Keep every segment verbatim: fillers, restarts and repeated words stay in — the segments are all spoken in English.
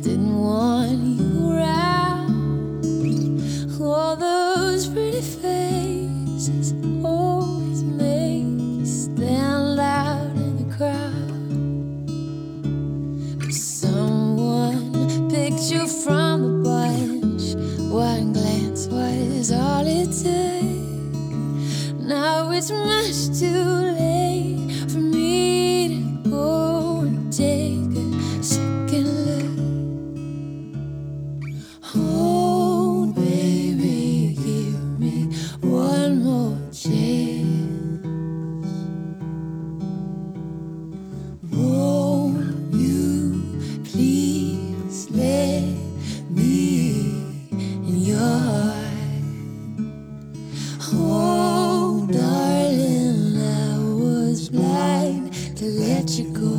didn't want you around. All those pretty faces always make you stand out in the crowd. But someone picked you from the bunch. One glance was all it took. Now it's much too late for me to go and take a second look. Oh, baby, give me one more chance. Won't you please let me in your heart? Oh, darling, I was blind to let you go.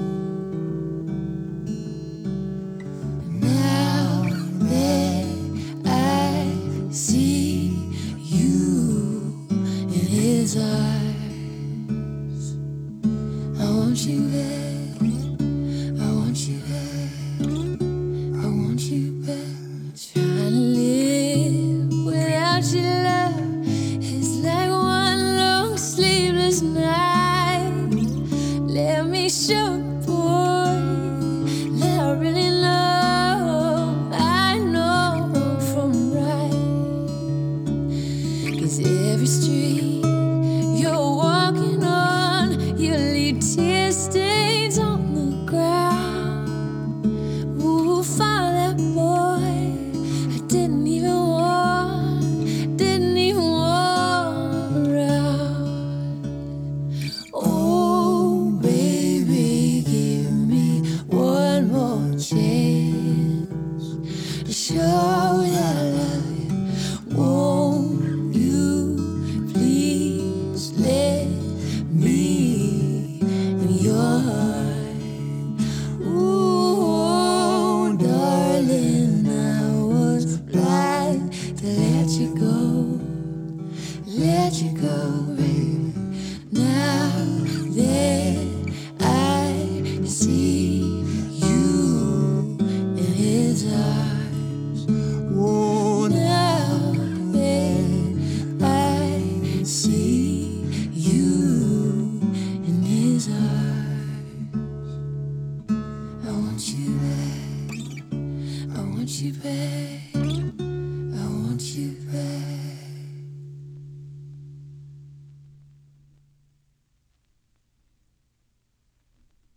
Now that I see you in his arms, I want you back, I want you back, I want you back. Trying to live without your love is like one long sleepless night. Let me show you, boy, that I really know. I know from right. 'Cause every street you're walking on, you leave tear stains on the ground. Ooh, follow that boy I didn't even want, didn't even want around. Oh, baby, give me one more chance to show that I love you. Won't you please let me in your heart? Ooh, darling, I was blind to let you go, let you go, baby. Now that I see you in his arms, oh, now that I see you in his arms, I want you back, I want you back.